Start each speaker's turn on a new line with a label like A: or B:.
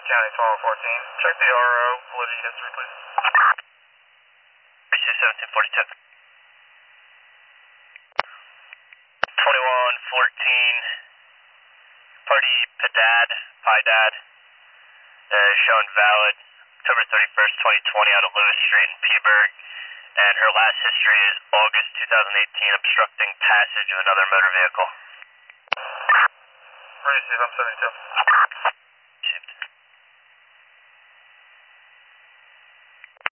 A: County 1214. Check the RO validity history, please.
B: BC 1742. 2114. Party Pydad, shown valid October 31st, 2020 out of Lewis Street in Peaburg. And her last history is August 2018, obstructing passage of another motor vehicle.
A: Receive, I'm 72.